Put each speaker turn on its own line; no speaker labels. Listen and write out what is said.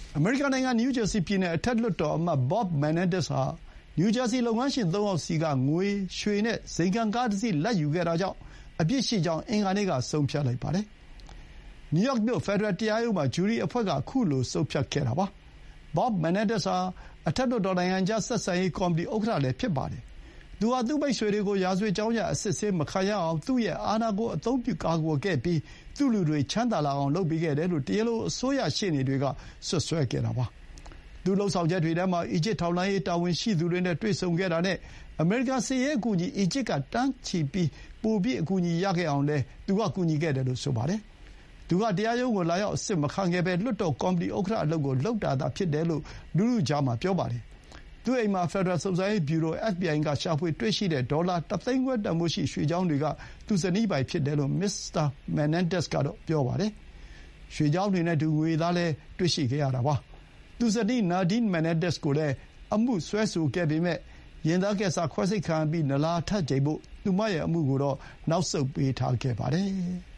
အမေရိကန်နိုင်ငံ နယူးဂျာစီပြည်နယ် အထက်လွှတ်တော်အမတ် Bob Menendez ဟာ နယူးဂျာစီလုပ်ငန်းရှင် ၃ ယောက်ဆီက ငွေ၊ ရွှေနဲ့ ဇိမ်ခံကားတစီး လာဘ်ယူခဲ့တာကြောင့် အပြစ်ရှိကြောင်း အင်္ဂါနေ့က ဆုံးဖြတ်လိုက်ပါတယ်။ နယူးယောက်မြို့ ဖက်ဒရယ်တရားရုံးမှာ ဂျူရီအဖွဲ့က ခုလို ဆုံးဖြတ်ခဲ့တာပါ။ Bob Menendez ဟာ အထက်လွှတ်တော် နိုင်ငံခြားဆက်ဆံရေးကော်မတီ ဥက္ကဋ္ဌလည်း ဖြစ်ပါတယ်။ သူဟာ သူ့မိတ်ဆွေတွေကို ရာဇဝတ်ကြောင်းအရ အစစ်အဆေးမခံရအောင် သူ့ရဲ့အာဏာကို အသုံးပြုကာကွယ်ခဲ့ပြီး သူ့လူတွေ ချမ်းသာလာအောင် လုပ်ပေးခဲ့တယ်လို့ တရားလိုအစိုးရရှေ့နေတွေက စွပ်စွဲခဲ့တာပါ။ သူ့လုပ်ဆောင်ချက်တွေထဲမှာ အီဂျစ်ထောက်လှမ်းရေးတာဝန်ရှိသူတွေနဲ့ တွေ့ဆုံခဲ့တာနဲ့ အမေရိကန်စစ်ရေးအကူအညီ အီဂျစ်က တန်းချီပြီး ပိုပြီး အကူအညီရခဲ့အောင်လည်း သူက ကူညီခဲ့တယ်လို့ ဆိုပါတယ်။ သူက တရားရုံးကို လာရောက် အစစ်မခံခဲ့ဘဲ လွှတ်တော်ကော်မတီဥက္ကဋ္ဌအလုပ်ကို လုပ်တာသာဖြစ်တယ်လို့ လူထုကြားမှာ ပြောပါတယ်။ သူ့အိမ်မှာ ဖက်ဒရယ်စုံစမ်းရေးဗျူရို FBI က ရှာဖွေတွေ့ရှိတဲ့ ဒေါ်လာ ၁ သိန်းခွဲတန်ဖိုးရှိ ရွှေချောင်းတွေက သူ့ဇနီးပိုင်ဖြစ်တယ်လို့ မစ္စတာ Menendez က ပြောပါတယ်။ ရွှေချောင်းတွေနဲ့အတူ ငွေသားလည်း တွေ့ရှိခဲ့ရတာပါ။ သူ့ဇနီး Nadine Menendez ကိုလည်း အမှုစွဲဆိုခဲ့ပေမဲ့ ယာဉ်သားကစ္ဆာ ခွဲစိတ်ခံရပြီး နာလန်ထကြိမ်ဖို့ သူမရဲ့အမှုကိုတော့ နောက်ဆုတ်ပေးထားခဲ့ပါတယ်။